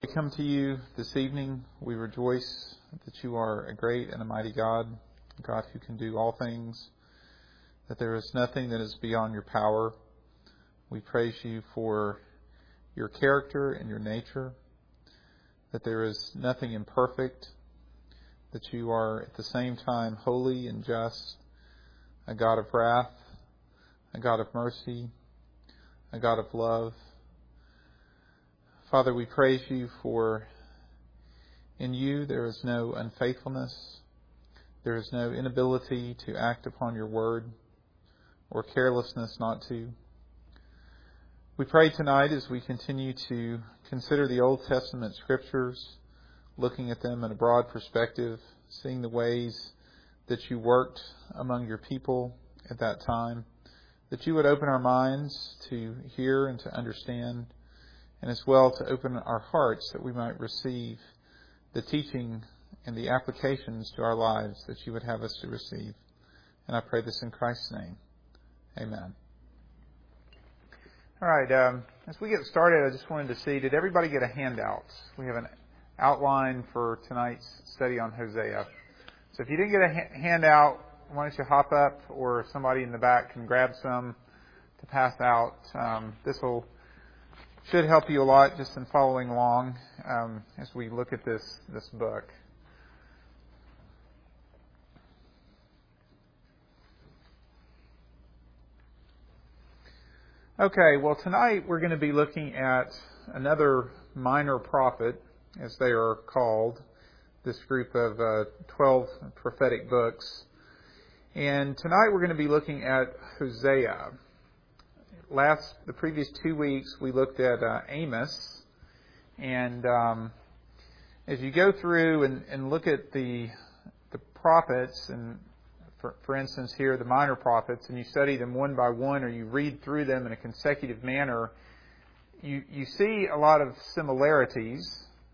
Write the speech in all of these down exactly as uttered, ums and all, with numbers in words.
We come to you this evening. We rejoice that you are a great and a mighty God, a God who can do all things, that there is nothing that is beyond your power. We praise you for your character and your nature, that there is nothing imperfect, that you are at the same time holy and just, a God of wrath, a God of mercy, a God of love. Father, we praise you for in you there is no unfaithfulness, there is no inability to act upon your word, or carelessness not to. We pray tonight as we continue to consider the Old Testament Scriptures, looking at them in a broad perspective, seeing the ways that you worked among your people at that time, that you would open our minds to hear and to understand, and as well to open our hearts that we might receive the teaching and the applications to our lives that you would have us to receive. And I pray this in Christ's name. Amen. All right, um, as we get started, I just wanted to see, did everybody get a handout? We have an outline for tonight's study on Hosea. So if you didn't get a ha- handout, why don't you hop up, or somebody in the back can grab some to pass out. Um, this will should help you a lot just in following along um, as we look at this this book. Okay, well tonight we're going to be looking at another minor prophet, as they are called, this group of uh, twelve prophetic books. And tonight we're going to be looking at Hosea. Last, the previous two weeks, we looked at uh, Amos, and um, as you go through and, and look at the the prophets, and for, for instance here the minor prophets, and you study them one by one, or you read through them in a consecutive manner, you you see a lot of similarities.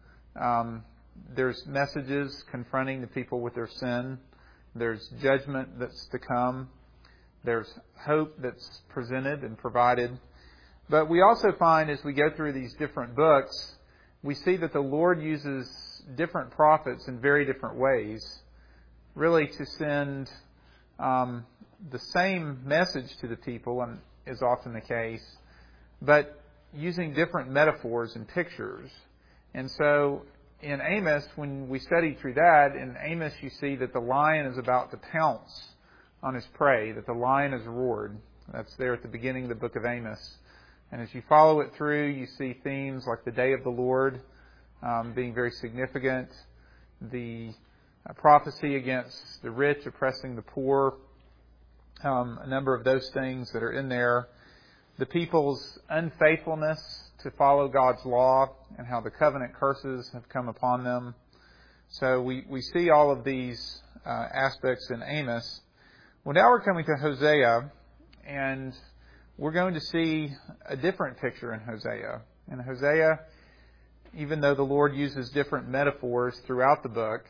Um, there's messages confronting the people with their sin. There's judgment that's to come. There's hope that's presented and provided. But we also find as we go through these different books, we see that the Lord uses different prophets in very different ways, really to send um, the same message to the people, and is often the case, but using different metaphors and pictures. And so in Amos, when we study through that, in Amos you see that the lion is about to pounce on his prey, that the lion has roared. That's there at the beginning of the book of Amos. And as you follow it through, you see themes like the day of the Lord um, being very significant, the uh, prophecy against the rich oppressing the poor, um, a number of those things that are in there, the people's unfaithfulness to follow God's law and how the covenant curses have come upon them. So we, we see all of these uh, aspects in Amos. Well, now we're coming to Hosea, and we're going to see a different picture in Hosea. In Hosea, even though the Lord uses different metaphors throughout the book,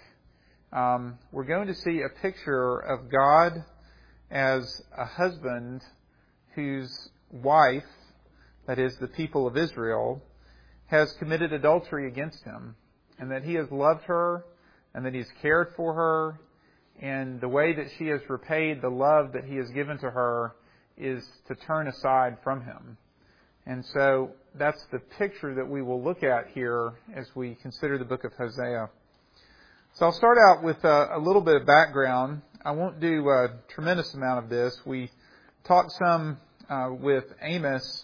um, we're going to see a picture of God as a husband whose wife, that is the people of Israel, has committed adultery against him, and that he has loved her, and that he's cared for her, and the way that she has repaid the love that he has given to her is to turn aside from him. And so that's the picture that we will look at here as we consider the book of Hosea. So I'll start out with a, a little bit of background. I won't do a tremendous amount of this. We talked some uh, with Amos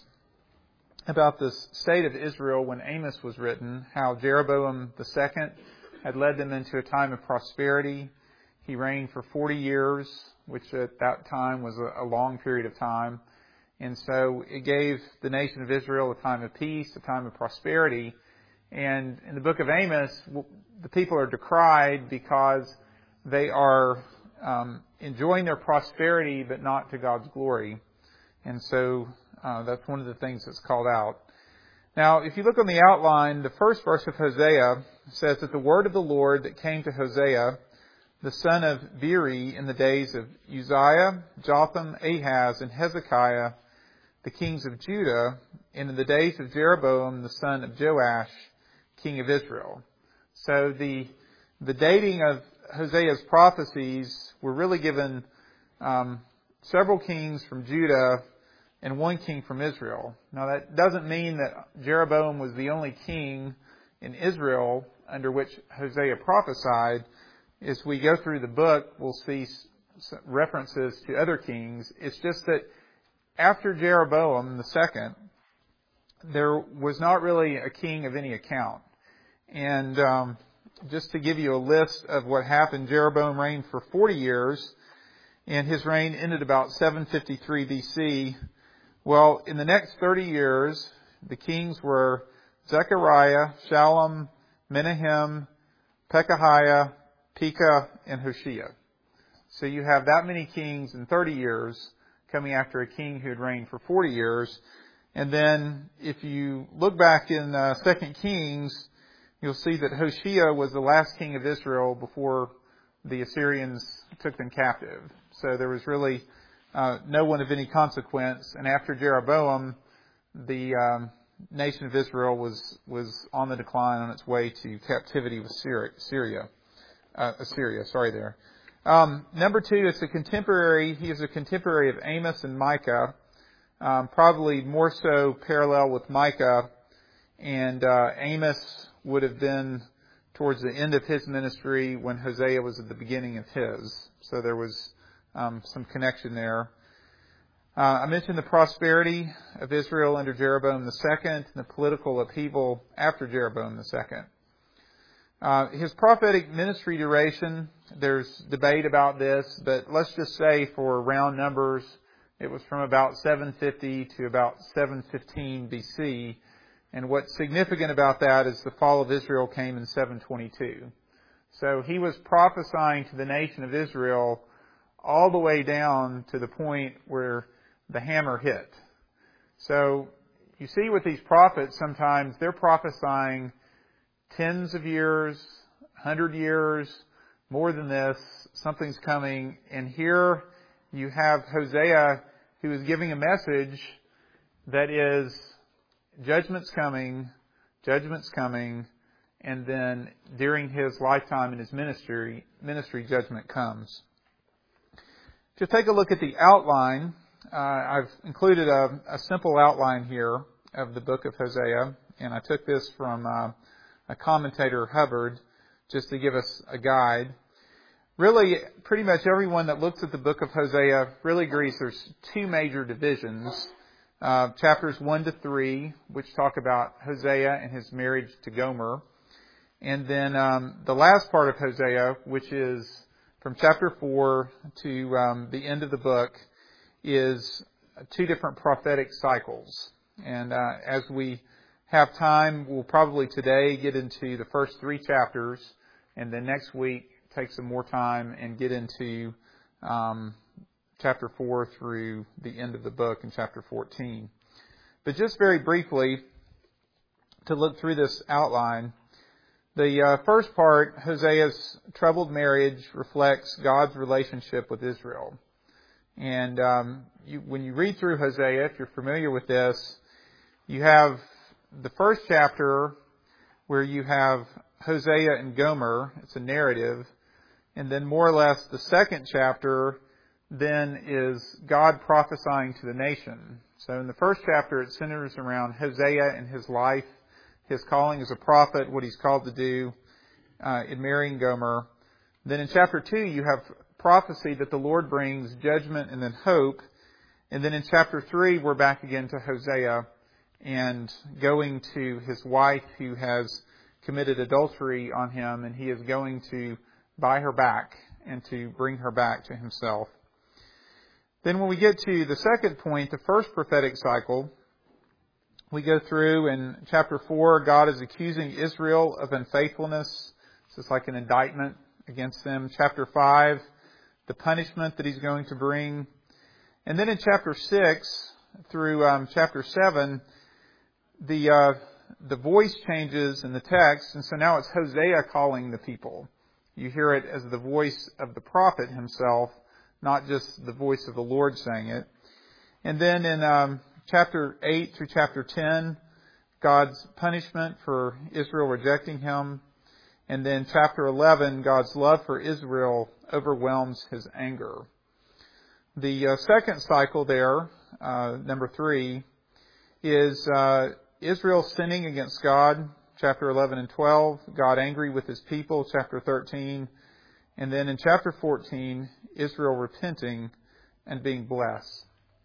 about the state of Israel when Amos was written, how Jeroboam the second had led them into a time of prosperity. He reigned for forty years, which at that time was a long period of time. And so it gave the nation of Israel a time of peace, a time of prosperity. And in the book of Amos, the people are decried because they are um, enjoying their prosperity, but not to God's glory. And so uh, that's one of the things that's called out. Now, if you look on the outline, the first verse of Hosea says that the word of the Lord that came to Hosea, the son of Beeri, in the days of Uzziah, Jotham, Ahaz, and Hezekiah, the kings of Judah, and in the days of Jeroboam, the son of Joash, king of Israel. So the the dating of Hosea's prophecies were really given um, several kings from Judah and one king from Israel. Now that doesn't mean that Jeroboam was the only king in Israel under which Hosea prophesied. As we go through the book, we'll see references to other kings. It's just that after Jeroboam the second, there was not really a king of any account. And um, just to give you a list of what happened, Jeroboam reigned for forty years, and his reign ended about seven fifty-three B C. Well, in the next thirty years, the kings were Zechariah, Shallum, Menahem, Pekahiah, Pekah, and Hoshea. So you have that many kings in thirty years coming after a king who had reigned for forty years. And then if you look back in uh, Second Kings, you'll see that Hoshea was the last king of Israel before the Assyrians took them captive. So there was really uh, no one of any consequence. And after Jeroboam, the um, nation of Israel was was on the decline, on its way to captivity with Syria. Syria, uh, Assyria. Sorry, there. Um, number two, it's a contemporary. He is a contemporary of Amos and Micah, um, probably more so parallel with Micah, and uh, Amos would have been towards the end of his ministry when Hosea was at the beginning of his. So there was um, some connection there. Uh, I mentioned the prosperity of Israel under Jeroboam the second, and the political upheaval after Jeroboam the second. Uh, his prophetic ministry duration, there's debate about this, but let's just say for round numbers, it was from about seven fifty to about seven fifteen B C. And what's significant about that is the fall of Israel came in seven twenty-two. So he was prophesying to the nation of Israel all the way down to the point where the hammer hit. So you see with these prophets, sometimes they're prophesying tens of years, hundred years, more than this, something's coming. And here you have Hosea who is giving a message that is, judgment's coming, judgment's coming, and then during his lifetime in his ministry, ministry judgment comes. To take a look at the outline, uh, I've included a, a simple outline here of the book of Hosea, and I took this from uh, a commentator, Hubbard, just to give us a guide. Really, pretty much everyone that looks at the book of Hosea really agrees there's two major divisions. Uh, chapters one to three, which talk about Hosea and his marriage to Gomer. And then um, the last part of Hosea, which is from chapter four to um, the end of the book, is two different prophetic cycles. And uh, as we have time, we'll probably today get into the first three chapters, and then next week take some more time and get into um, chapter four through the end of the book in chapter fourteen. But just very briefly, to look through this outline, the uh, first part, Hosea's troubled marriage, reflects God's relationship with Israel. And um, you, when you read through Hosea, if you're familiar with this, you have the first chapter where you have Hosea and Gomer. It's a narrative. And then more or less the second chapter then is God prophesying to the nation. So in the first chapter, it centers around Hosea and his life, his calling as a prophet, what he's called to do uh, in marrying Gomer. Then in chapter two, you have prophecy that the Lord brings judgment and then hope. And then in chapter three, we're back again to Hosea and going to his wife who has committed adultery on him, and he is going to buy her back and to bring her back to himself. Then when we get to the second point, the first prophetic cycle, we go through in chapter four, God is accusing Israel of unfaithfulness. So it's like an indictment against them. Chapter five, the punishment that he's going to bring. And then in chapter six through um, chapter seven, the uh, the voice changes in the text, and so now it's Hosea calling the people. You hear it as the voice of the prophet himself, not just the voice of the Lord saying it. And then in um, chapter eight through chapter ten, God's punishment for Israel rejecting Him. And then chapter eleven, God's love for Israel overwhelms His anger. The uh, second cycle there, uh, number three, is uh, Israel sinning against God, chapter eleven and twelve, God angry with His people, chapter thirteen, and then in chapter fourteen, Israel repenting and being blessed.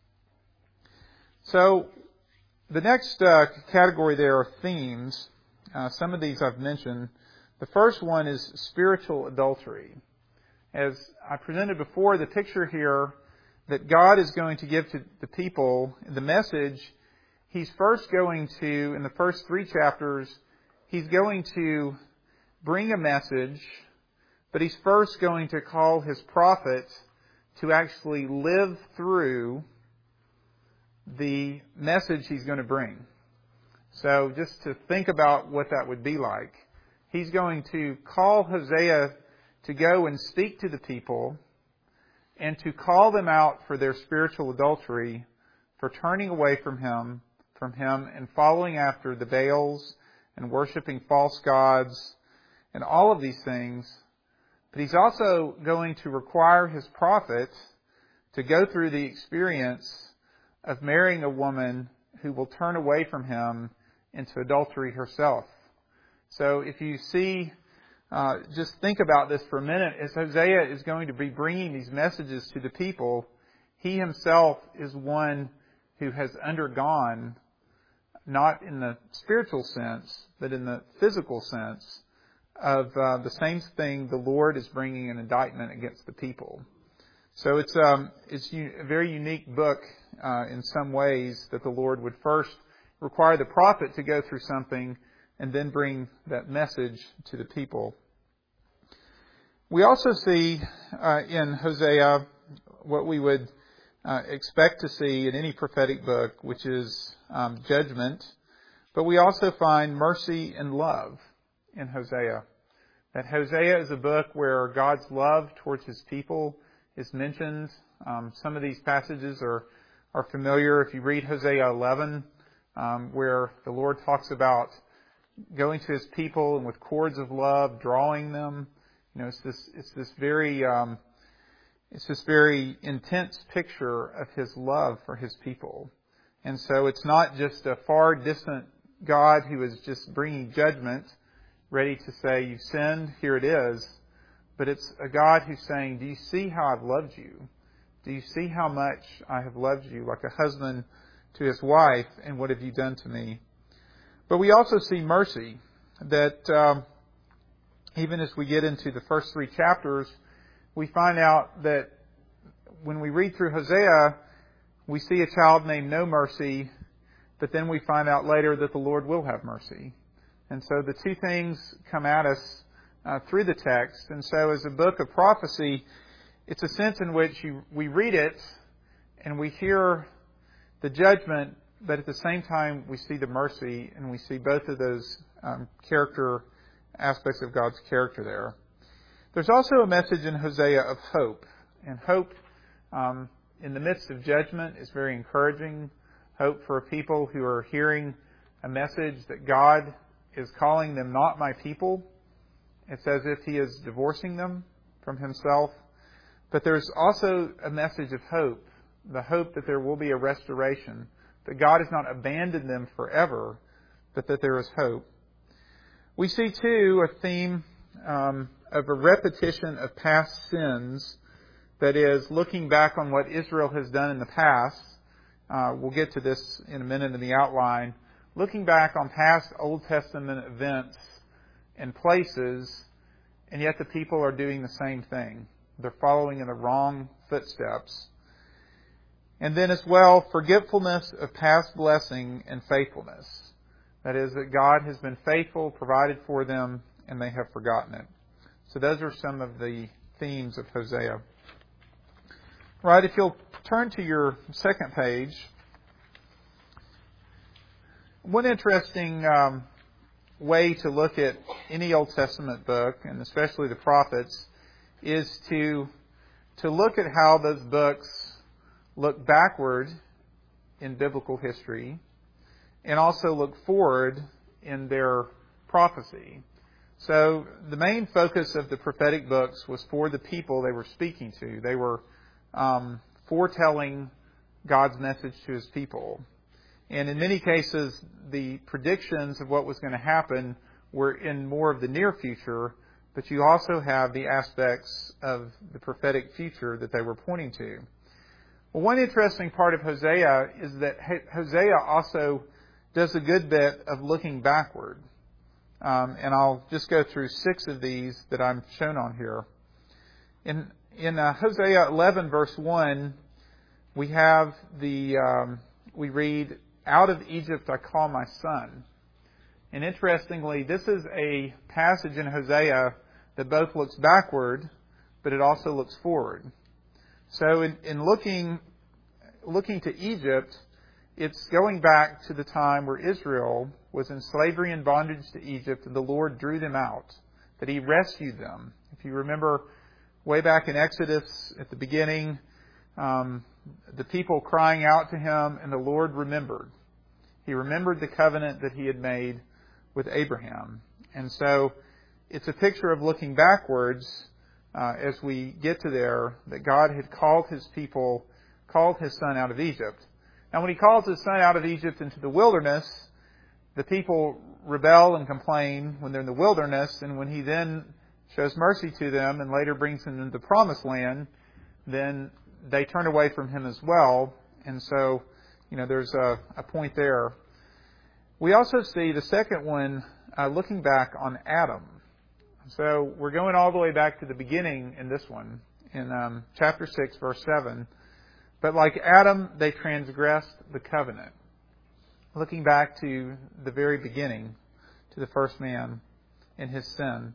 So, the next uh, category there are themes. Uh, some of these I've mentioned. The first one is spiritual adultery. As I presented before, the picture here that God is going to give to the people, the message, He's first going to, in the first three chapters, He's going to bring a message, but He's first going to call His prophet to actually live through the message He's going to bring. So just to think about what that would be like. He's going to call Hosea to go and speak to the people and to call them out for their spiritual adultery, for turning away from him, from him and following after the Baals and worshiping false gods and all of these things. But He's also going to require His prophet to go through the experience of marrying a woman who will turn away from him into adultery herself. So if you see, uh, just think about this for a minute. As Hosea is going to be bringing these messages to the people, he himself is one who has undergone, not in the spiritual sense, but in the physical sense, of uh, the same thing the Lord is bringing an indictment against the people. So it's um, it's a very unique book uh, in some ways, that the Lord would first require the prophet to go through something and then bring that message to the people. We also see uh, in Hosea what we would uh, expect to see in any prophetic book, which is um, judgment. But we also find mercy and love in Hosea. That Hosea is a book where God's love towards His people is mentioned. Um, some of these passages are, are familiar. If you read Hosea eleven, um, where the Lord talks about going to His people and with cords of love, drawing them. You know, it's this, it's this very, um, it's this very intense picture of His love for His people. And so it's not just a far distant God who is just bringing judgment, ready to say, "You sinned, here it is." But it's a God who's saying, "Do you see how I've loved you? Do you see how much I have loved you, like a husband to his wife, and what have you done to me?" But we also see mercy, that um, even as we get into the first three chapters, we find out that when we read through Hosea, we see a child named No Mercy, but then we find out later that the Lord will have mercy. And so the two things come at us uh, through the text. And so as a book of prophecy, it's a sense in which you, we read it and we hear the judgment, but at the same time we see the mercy, and we see both of those um, character aspects of God's character there. There's also a message in Hosea of hope. And hope um, in the midst of judgment is very encouraging. Hope for people who are hearing a message that God is calling them not my people. It's as if He is divorcing them from Himself. But there's also a message of hope, the hope that there will be a restoration, that God has not abandoned them forever, but that there is hope. We see, too, a theme um, of a repetition of past sins, that is, looking back on what Israel has done in the past. Uh, we'll get to this in a minute in the outline. Looking back on past Old Testament events and places, and yet the people are doing the same thing. They're following in the wrong footsteps. And then as well, forgetfulness of past blessing and faithfulness. That is, that God has been faithful, provided for them, and they have forgotten it. So those are some of the themes of Hosea. Right, if you'll turn to your second page. One interesting um, way to look at any Old Testament book, and especially the prophets, is to to look at how those books look backward in biblical history, and also look forward in their prophecy. So the main focus of the prophetic books was for the people they were speaking to. They were um, foretelling God's message to His people. And in many cases, the predictions of what was going to happen were in more of the near future, but you also have the aspects of the prophetic future that they were pointing to. Well, one interesting part of Hosea is that Hosea also does a good bit of looking backward. Um, and I'll just go through six of these that I'm shown on here. In in uh, Hosea eleven, verse one, we have the um, we read, "Out of Egypt I call my son." And interestingly, this is a passage in Hosea that both looks backward, but it also looks forward. So in, in looking looking to Egypt, it's going back to the time where Israel was in slavery and bondage to Egypt, and the Lord drew them out, that He rescued them. If you remember way back in Exodus at the beginning, um, the people crying out to Him, and the Lord remembered. He remembered the covenant that He had made with Abraham. And so it's a picture of looking backwards uh, as we get to there, that God had called His people, called His Son out of Egypt. Now when He calls His Son out of Egypt into the wilderness, the people rebel and complain when they're in the wilderness, and when He then shows mercy to them and later brings them into the promised land, then they turn away from Him as well. And so, you know, there's a, a point there. We also see the second one uh, looking back on Adam. So we're going all the way back to the beginning in this one, in um, chapter six, verse seven. But like Adam, they transgressed the covenant. Looking back to the very beginning, to the first man and his sin.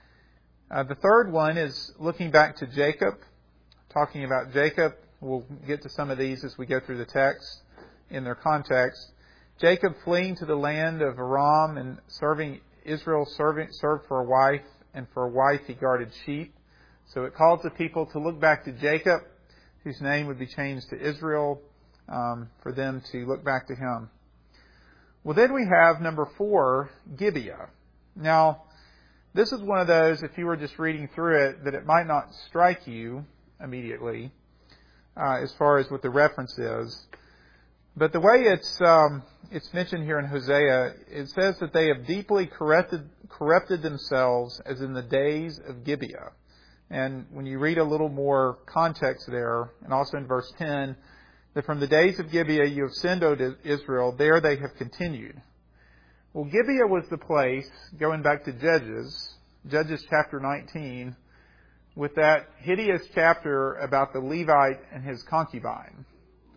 Uh, the third one is looking back to Jacob, talking about Jacob. We'll get to some of these as we go through the text in their context. Jacob fleeing to the land of Aram and serving Israel, serving, served for a wife, and for a wife he guarded sheep. So it calls the people to look back to Jacob, whose name would be changed to Israel, um, for them to look back to him. Well, then we have number four, Gibeah. Now, this is one of those, if you were just reading through it, that it might not strike you immediately uh, as far as what the reference is. But the way it's um, it's mentioned here in Hosea, it says that they have deeply corrupted, corrupted themselves as in the days of Gibeah. And when you read a little more context there, and also in verse ten, that from the days of Gibeah you have sinned, O Israel, there they have continued. Well, Gibeah was the place, going back to Judges, Judges chapter nineteen, with that hideous chapter about the Levite and his concubine.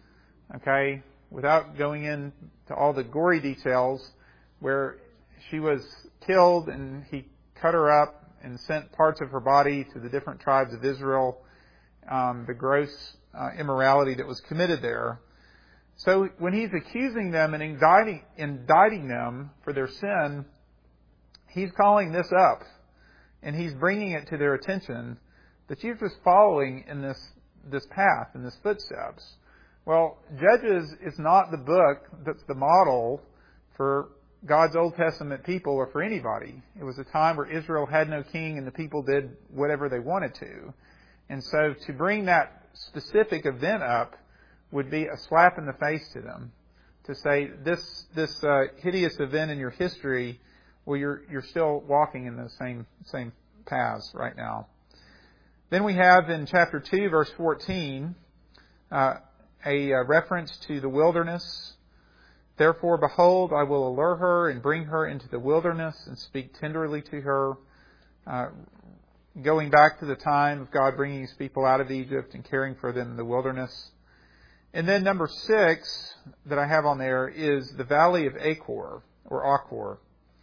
Okay? Without going into all the gory details, where she was killed and he cut her up and sent parts of her body to the different tribes of Israel, um, the gross uh, immorality that was committed there. So when he's accusing them and indicting, indicting them for their sin, he's calling this up and he's bringing it to their attention that you're just following in this this path, in this footsteps. Well, Judges is not the book that's the model for God's Old Testament people or for anybody. It was a time where Israel had no king and the people did whatever they wanted to. And so to bring that specific event up would be a slap in the face to them. To say, this this uh, hideous event in your history, well, you're you're still walking in the same same paths right now. Then we have in chapter two, verse fourteen, uh, a uh, reference to the wilderness. Therefore, behold, I will allure her and bring her into the wilderness and speak tenderly to her. Uh, going back to the time of God bringing His people out of Egypt and caring for them in the wilderness. And then number six that I have on there is the Valley of Achor, or Achor.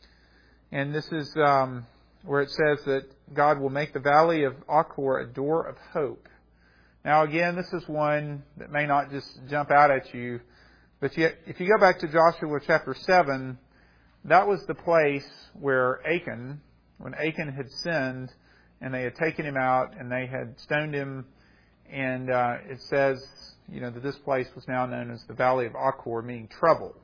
And this is um, where it says that God will make the Valley of Achor a door of hope. Now again, this is one that may not just jump out at you, but yet, if you go back to Joshua chapter seven, that was the place where Achan, when Achan had sinned, and they had taken him out, and they had stoned him, and uh, it says, you know, that this place was now known as the Valley of Achor, meaning trouble.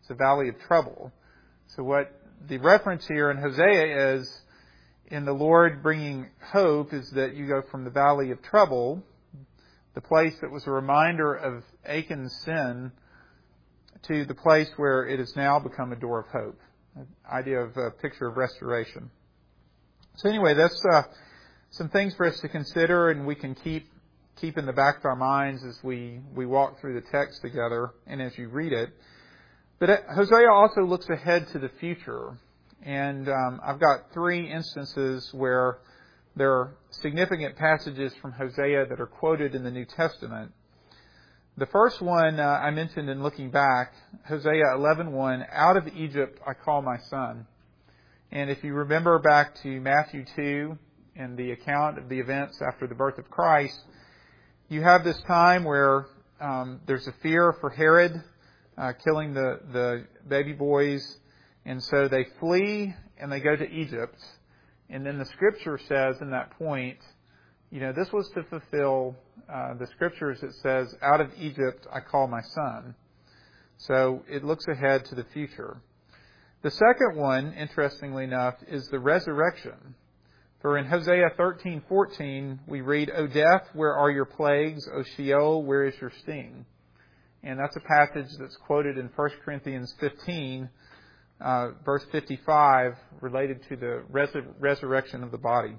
It's a valley of trouble. So what the reference here in Hosea is, in the Lord bringing hope, is that you go from the valley of trouble, the place that was a reminder of Achan's sin, to the place where it has now become a door of hope. An idea of a picture of restoration. So anyway, that's uh, some things for us to consider, and we can keep keep in the back of our minds as we, we walk through the text together and as you read it. But Hosea also looks ahead to the future. And um, I've got three instances where there are significant passages from Hosea that are quoted in the New Testament. The first one uh, I mentioned in looking back, Hosea eleven one, out of Egypt I call my son. And if you remember back to Matthew two and the account of the events after the birth of Christ, you have this time where um, there's a fear for Herod uh, killing the, the baby boys. And so they flee and they go to Egypt. And then the Scripture says in that point, you know, this was to fulfill uh, the Scriptures that says, out of Egypt I call my son. So it looks ahead to the future. The second one, interestingly enough, is the resurrection. For in Hosea thirteen fourteen, we read, O death, where are your plagues? O Sheol, where is your sting? And that's a passage that's quoted in First Corinthians fifteen, uh, verse fifty-five, related to the resur- resurrection of the body.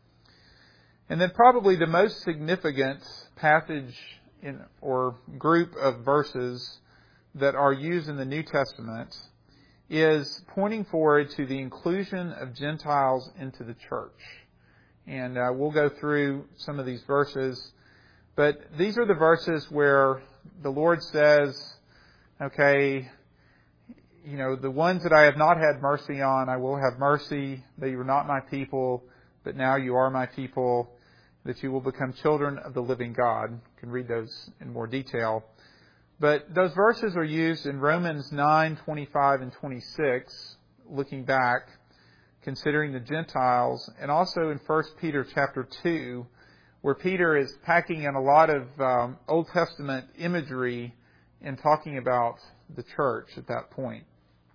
And then probably the most significant passage in, or group of verses that are used in the New Testament is pointing forward to the inclusion of Gentiles into the church. And uh, we'll go through some of these verses. But these are the verses where the Lord says, okay, you know, the ones that I have not had mercy on, I will have mercy. That you were not my people, but now you are my people. That you will become children of the living God. You can read those in more detail. But those verses are used in Romans nine, twenty-five and twenty-six, looking back, considering the Gentiles, and also in First Peter chapter two, where Peter is packing in a lot of um, Old Testament imagery and talking about the church at that point.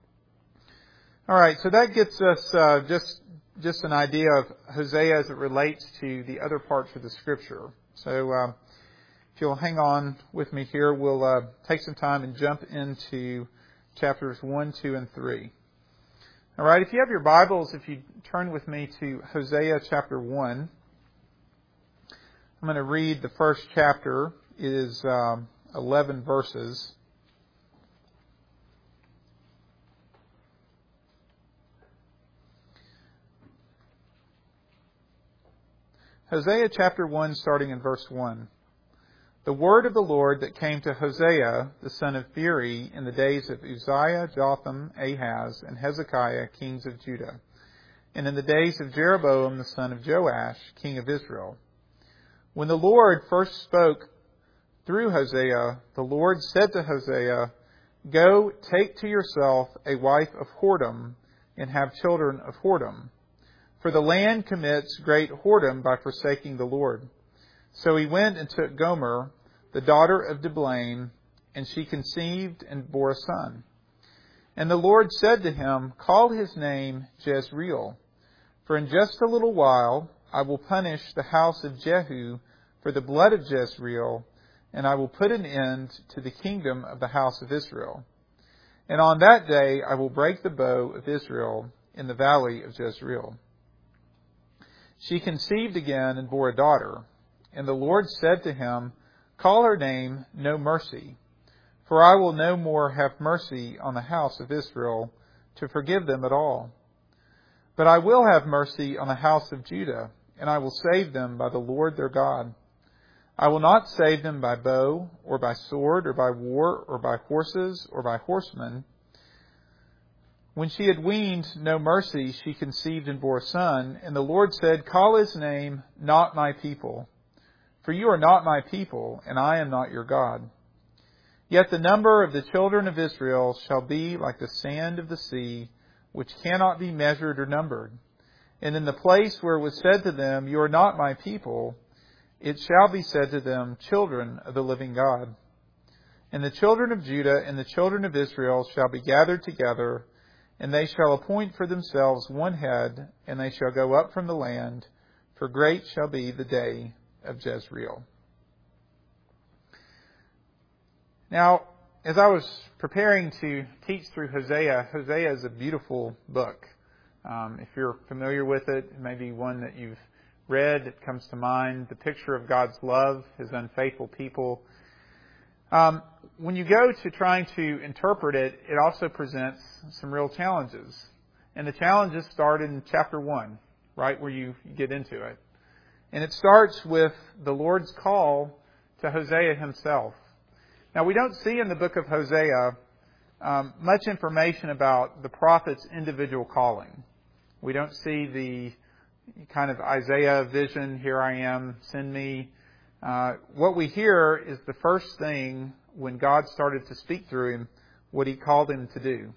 All right, so that gets us uh, just just an idea of Hosea as it relates to the other parts of the Scripture. So uh, if you'll hang on with me here, we'll uh, take some time and jump into chapters one, two, and three. All right, if you have your Bibles, if you turn with me to Hosea chapter one, I'm going to read the first chapter. It is um, eleven verses. Hosea chapter one, starting in verse one. The word of the Lord that came to Hosea, the son of Beeri, in the days of Uzziah, Jotham, Ahaz, and Hezekiah, kings of Judah, and in the days of Jeroboam, the son of Joash, king of Israel. When the Lord first spoke through Hosea, the Lord said to Hosea, Go, take to yourself a wife of whoredom, and have children of whoredom. For the land commits great whoredom by forsaking the Lord. So he went and took Gomer, the daughter of Diblaim, and she conceived and bore a son. And the Lord said to him, Call his name Jezreel, for in just a little while I will punish the house of Jehu for the blood of Jezreel, and I will put an end to the kingdom of the house of Israel. And on that day I will break the bow of Israel in the valley of Jezreel. She conceived again and bore a daughter. And the Lord said to him, Call her name No Mercy, for I will no more have mercy on the house of Israel to forgive them at all. But I will have mercy on the house of Judah, and I will save them by the Lord their God. I will not save them by bow, or by sword, or by war, or by horses, or by horsemen. When she had weaned No Mercy, she conceived and bore a son, and the Lord said, Call his name Not My People, for you are not my people, and I am not your God. Yet the number of the children of Israel shall be like the sand of the sea, which cannot be measured or numbered. And in the place where it was said to them, You are not my people, it shall be said to them, Children of the living God. And the children of Judah and the children of Israel shall be gathered together, and they shall appoint for themselves one head, and they shall go up from the land, for great shall be the day of Jezreel. Now, as I was preparing to teach through Hosea, Hosea is a beautiful book. Um, if you're familiar with it, maybe one that you've read, it comes to mind, the picture of God's love, His unfaithful people. Um, when you go to trying to interpret it, it also presents some real challenges. And the challenges start in chapter one, right where you get into it. And it starts with the Lord's call to Hosea himself. Now, we don't see in the book of Hosea um, much information about the prophet's individual calling. We don't see the kind of Isaiah vision, here I am, send me. Uh, what we hear is the first thing when God started to speak through him, what He called him to do.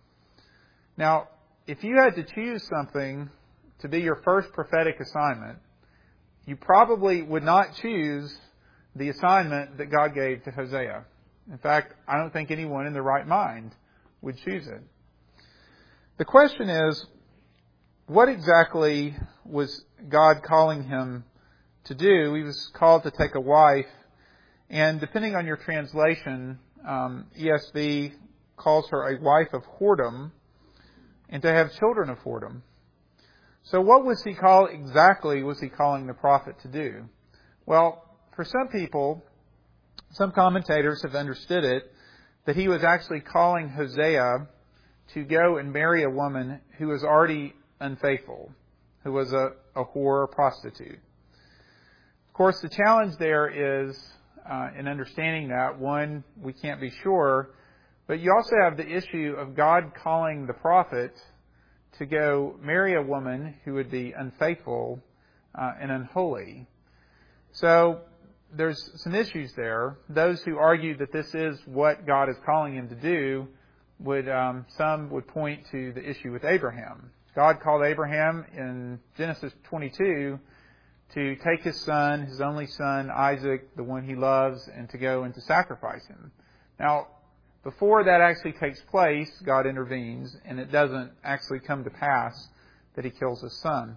Now, if you had to choose something to be your first prophetic assignment, you probably would not choose the assignment that God gave to Hosea. In fact, I don't think anyone in their right mind would choose it. The question is, what exactly was God calling him to do? He was called to take a wife, and depending on your translation, um, E S V calls her a wife of whoredom, and to have children of whoredom. So what was he call exactly was he calling the prophet to do? Well, for some people, some commentators have understood it, that he was actually calling Hosea to go and marry a woman who was already unfaithful, who was a, a whore or prostitute. Of course, the challenge there is, uh, in understanding that, one, we can't be sure, but you also have the issue of God calling the prophet to go marry a woman who would be unfaithful uh, and unholy. So there's some issues there. Those who argue that this is what God is calling him to do, would um, some would point to the issue with Abraham. God called Abraham in Genesis twenty-two to take his son, his only son, Isaac, the one he loves, and to go and to sacrifice him. Now, before that actually takes place, God intervenes, and it doesn't actually come to pass that he kills his son.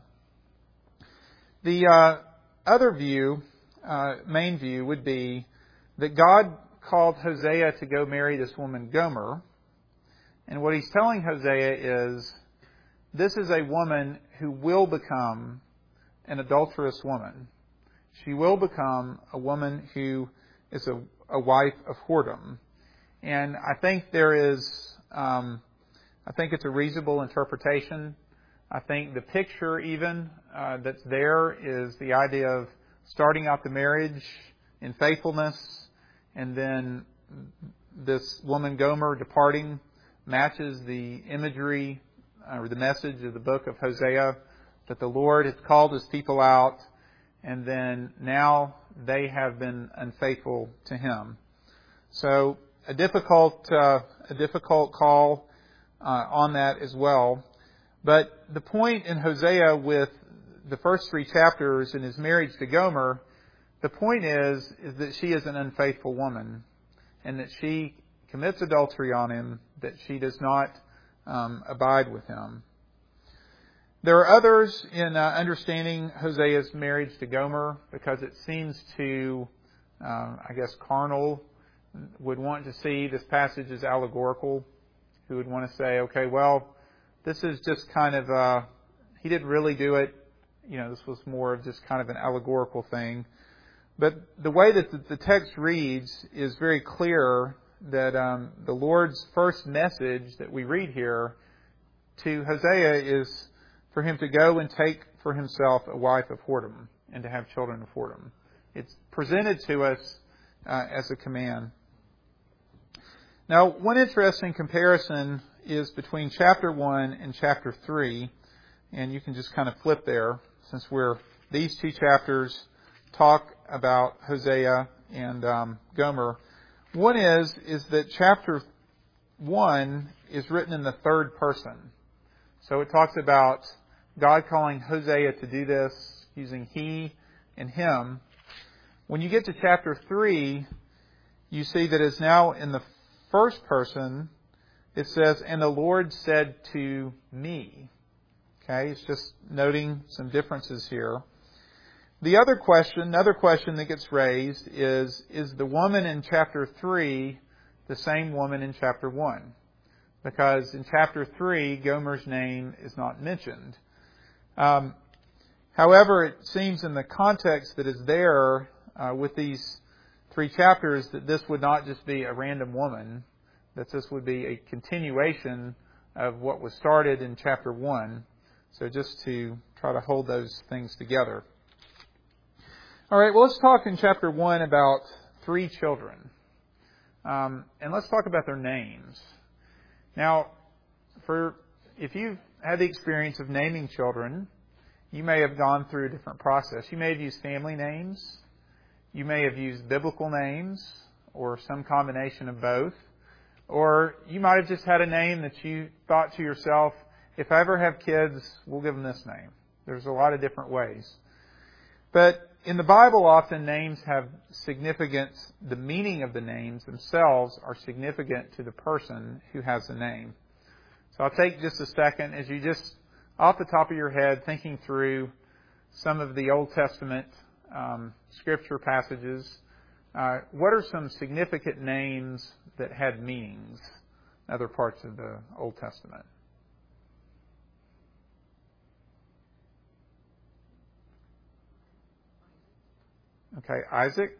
The uh, other view, uh, main view, would be that God called Hosea to go marry this woman Gomer. And what he's telling Hosea is, this is a woman who will become an adulterous woman. She will become a woman who is a, a wife of whoredom. And I think there is, um, I think it's a reasonable interpretation. I think the picture even uh, that's there is the idea of starting out the marriage in faithfulness, and then this woman Gomer departing matches the imagery uh, or the message of the book of Hosea, that the Lord has called His people out, and then now they have been unfaithful to Him. So a difficult, uh, a difficult call uh, on that as well. But the point in Hosea with the first three chapters in his marriage to Gomer, the point is, is that she is an unfaithful woman, and that she commits adultery on him, that she does not um, abide with him. There are others in uh, understanding Hosea's marriage to Gomer, because it seems to, uh, I guess, carnal, would want to see this passage as allegorical, who would want to say, okay, well, this is just kind of, uh, he didn't really do it. You know, this was more of just kind of an allegorical thing. But the way that the, the text reads is very clear that um, the Lord's first message that we read here to Hosea is for him to go and take for himself a wife of whoredom and to have children of whoredom. It's presented to us uh, as a command. Now, one interesting comparison is between chapter one and chapter three, and you can just kind of flip there, since we're these two chapters talk about Hosea and um, Gomer. One is is that chapter one is written in the third person, so it talks about God calling Hosea to do this using he and him. When you get to chapter three, you see that it's now in the first person. It says, and the Lord said to me. Okay, it's just noting some differences here. The other question, another question that gets raised is, is the woman in chapter three the same woman in chapter one? Because in chapter three, Gomer's name is not mentioned. Um, however, it seems in the context that is there uh, with these three chapters that this would not just be a random woman, that this would be a continuation of what was started in chapter one. So just to try to hold those things together. All right, well, let's talk in chapter one about three children. Um, and let's talk about their names. Now, for if you've had the experience of naming children, you may have gone through a different process. You may have used family names. You may have used biblical names or some combination of both. Or you might have just had a name that you thought to yourself, if I ever have kids, we'll give them this name. There's a lot of different ways. But in the Bible, often names have significance. The meaning of the names themselves are significant to the person who has the name. So I'll take just a second as you just, off the top of your head, thinking through some of the Old Testament um, scripture passages. Uh, what are some significant names that had meanings in other parts of the Old Testament? Okay, Isaac.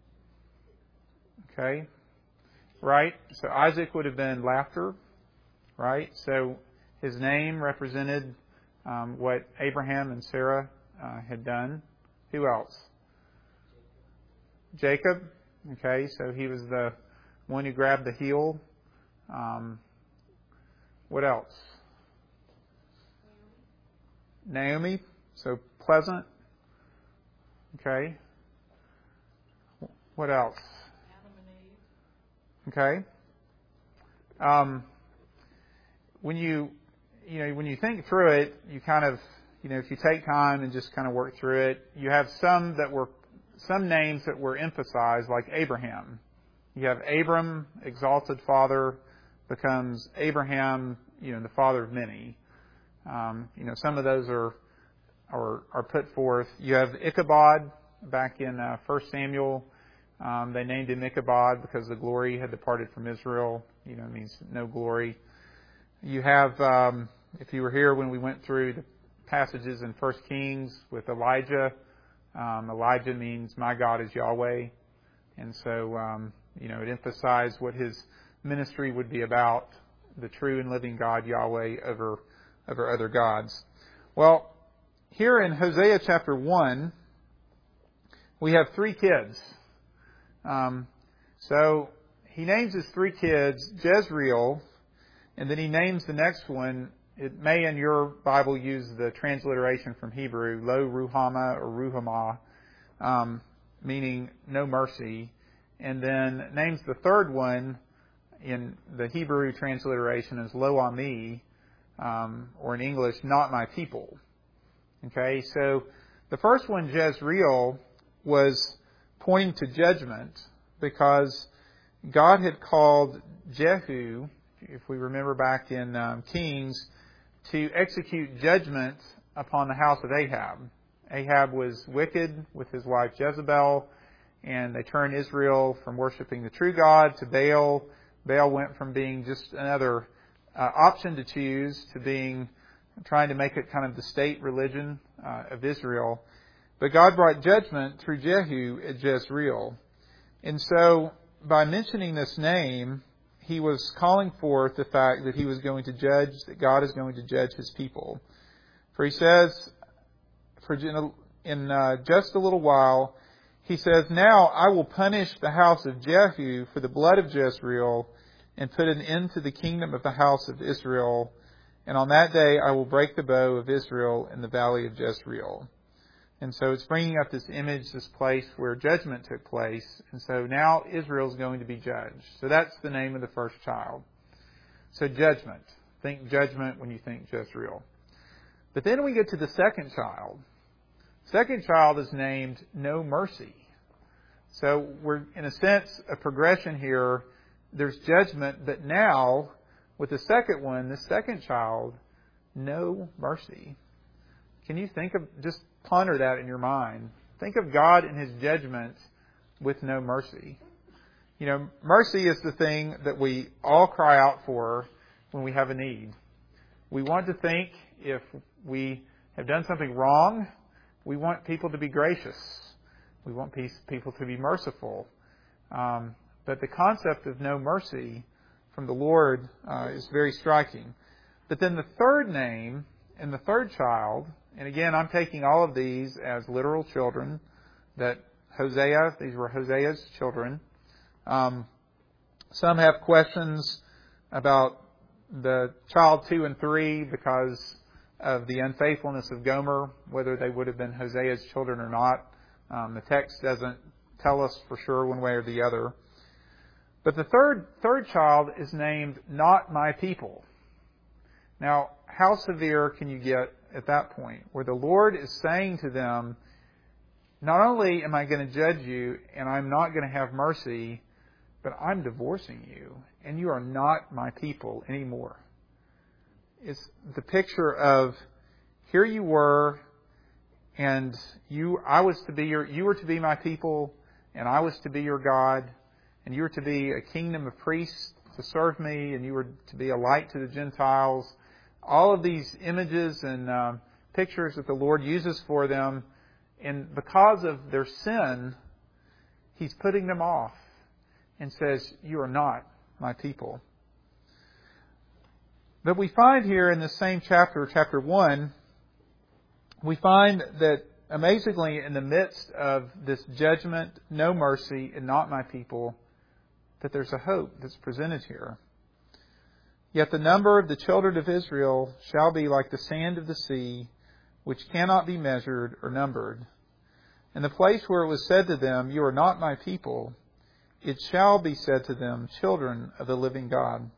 Okay, right. So Isaac would have been laughter, right? So his name represented um, what Abraham and Sarah uh, had done. Who else? Jacob. Okay, so he was the one who grabbed the heel. Um, what else? Naomi. So pleasant. Okay. What else? Okay. Um, when you, you know, when you think through it, you kind of, you know, if you take time and just kind of work through it, you have some that were, some names that were emphasized, like Abraham. You have Abram, exalted father, becomes Abraham, you know, the father of many. Um, you know, some of those are, are, are put forth. You have Ichabod back in uh, First Samuel. Um, they named him Ichabod because the glory had departed from Israel. You know, it means no glory. You have, um, if you were here when we went through the passages in First Kings with Elijah, um, Elijah means my God is Yahweh. And so, um, you know, it emphasized what his ministry would be about, the true and living God Yahweh over, over other gods. Well, here in Hosea chapter one, we have three kids. Um, so he names his three kids Jezreel, and then he names the next one. It may in your Bible use the transliteration from Hebrew, Lo Ruhama or Ruhamah, um, meaning no mercy, and then names the third one in the Hebrew transliteration as Lo Ami, um, or in English, not my people. Okay, so the first one, Jezreel, was pointing to judgment because God had called Jehu, if we remember back in um, Kings, to execute judgment upon the house of Ahab. Ahab was wicked with his wife Jezebel, and they turned Israel from worshiping the true God to Baal. Baal went from being just another uh, option to choose to being trying to make it kind of the state religion uh, of Israel. But God brought judgment through Jehu at Jezreel. And so, by mentioning this name, he was calling forth the fact that he was going to judge, that God is going to judge his people. For he says, for in uh, just a little while, he says, now I will punish the house of Jehu for the blood of Jezreel and put an end to the kingdom of the house of Israel. And on that day I will break the bow of Israel in the valley of Jezreel. And so it's bringing up this image, this place where judgment took place. And so now Israel is going to be judged. So that's the name of the first child. So judgment. Think judgment when you think Jezreel. But then we get to the second child. Second child is named No Mercy. So we're, in a sense, a progression here. There's judgment, but now, with the second one, the second child, no mercy. Can you think of, just ponder that in your mind. Think of God in His judgment with no mercy. You know, mercy is the thing that we all cry out for when we have a need. We want to think if we have done something wrong, we want people to be gracious. We want people to be merciful. Um, but the concept of no mercy from the Lord uh, is very striking. But then the third name and the third child, and again, I'm taking all of these as literal children, that Hosea, these were Hosea's children. Um, some have questions about the child two and three because of the unfaithfulness of Gomer, whether they would have been Hosea's children or not. Um, the text doesn't tell us for sure one way or the other. But the third third child is named Not My People. Now, how severe can you get at that point, where the Lord is saying to them, not only am I going to judge you and I'm not going to have mercy, but I'm divorcing you and you are not my people anymore. It's the picture of, here you were, and you, I was to be your, you were to be my people, and I was to be your God, and you were to be a kingdom of priests to serve me, and you were to be a light to the Gentiles. All of these images and um, pictures that the Lord uses for them, and because of their sin, He's putting them off and says, you are not my people. But we find here in the same chapter, chapter one, we find that amazingly in the midst of this judgment, no mercy, and not my people, that there's a hope that's presented here. Yet the number of the children of Israel shall be like the sand of the sea, which cannot be measured or numbered. And the place where it was said to them, you are not my people, it shall be said to them, children of the living God.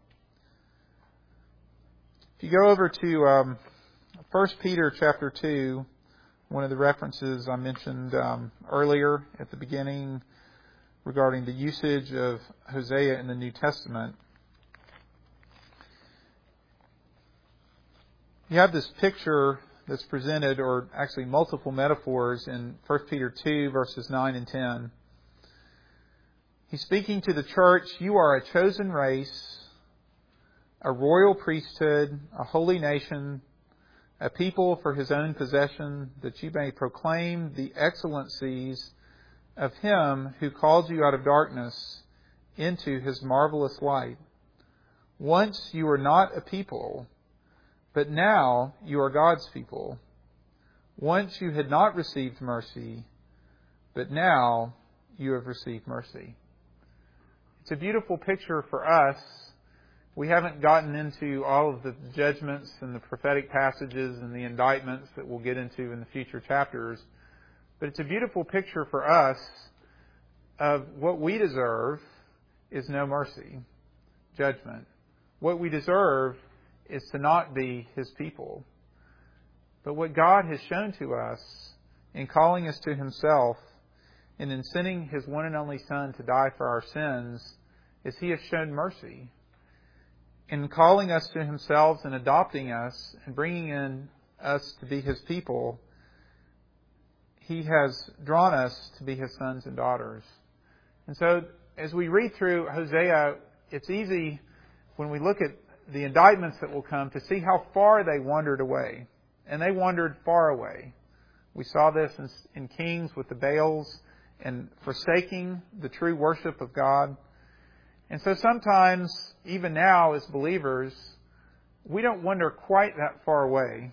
If you go over to um, First Peter chapter two, one of the references I mentioned um, earlier at the beginning regarding the usage of Hosea in the New Testament, you have this picture that's presented, or actually multiple metaphors, in First Peter two, verses nine and ten. He's speaking to the church, you are a chosen race, a royal priesthood, a holy nation, a people for His own possession, that you may proclaim the excellencies of Him who called you out of darkness into His marvelous light. Once you were not a people, but now you are God's people. Once you had not received mercy, but now you have received mercy. It's a beautiful picture for us. We haven't gotten into all of the judgments and the prophetic passages and the indictments that we'll get into in the future chapters. But it's a beautiful picture for us of what we deserve is no mercy, judgment. What we deserve is to not be His people. But what God has shown to us in calling us to Himself and in sending His one and only Son to die for our sins is He has shown mercy. In calling us to Himself and adopting us and bringing in us to be His people, He has drawn us to be His sons and daughters. And so as we read through Hosea, it's easy when we look at the indictments that will come to see how far they wandered away. And they wandered far away. We saw this in, in Kings with the Baals and forsaking the true worship of God. And so sometimes, even now as believers, we don't wander quite that far away.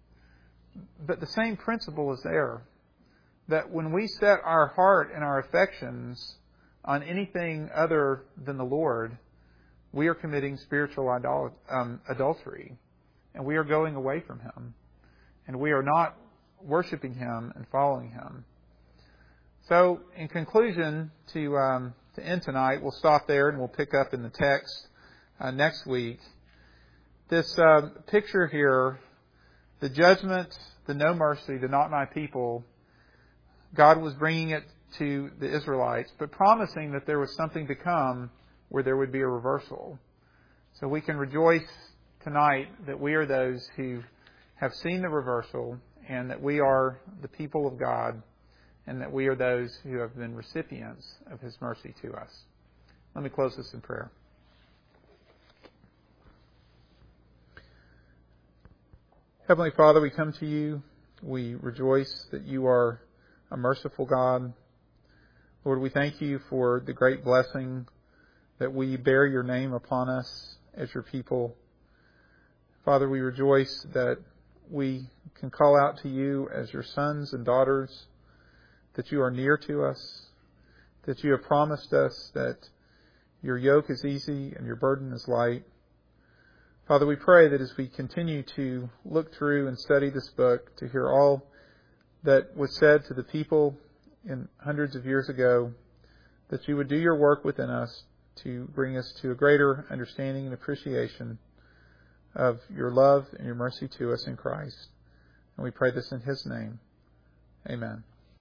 But the same principle is there. That when we set our heart and our affections on anything other than the Lord, we are committing spiritual idol- um, adultery. And we are going away from Him. And we are not worshiping Him and following Him. So, in conclusion, to... Um, To end tonight, we'll stop there and we'll pick up in the text uh, next week. This uh, picture here, the judgment, the no mercy, the not my people, God was bringing it to the Israelites, but promising that there was something to come where there would be a reversal. So we can rejoice tonight that we are those who have seen the reversal, and that we are the people of God, and that we are those who have been recipients of His mercy to us. Let me close this in prayer. Heavenly Father, we come to you. We rejoice that you are a merciful God. Lord, we thank you for the great blessing that we bear your name upon us as your people. Father, we rejoice that we can call out to you as your sons and daughters, that you are near to us, that you have promised us that your yoke is easy and your burden is light. Father, we pray that as we continue to look through and study this book, to hear all that was said to the people in hundreds of years ago, that you would do your work within us to bring us to a greater understanding and appreciation of your love and your mercy to us in Christ. And we pray this in His name. Amen.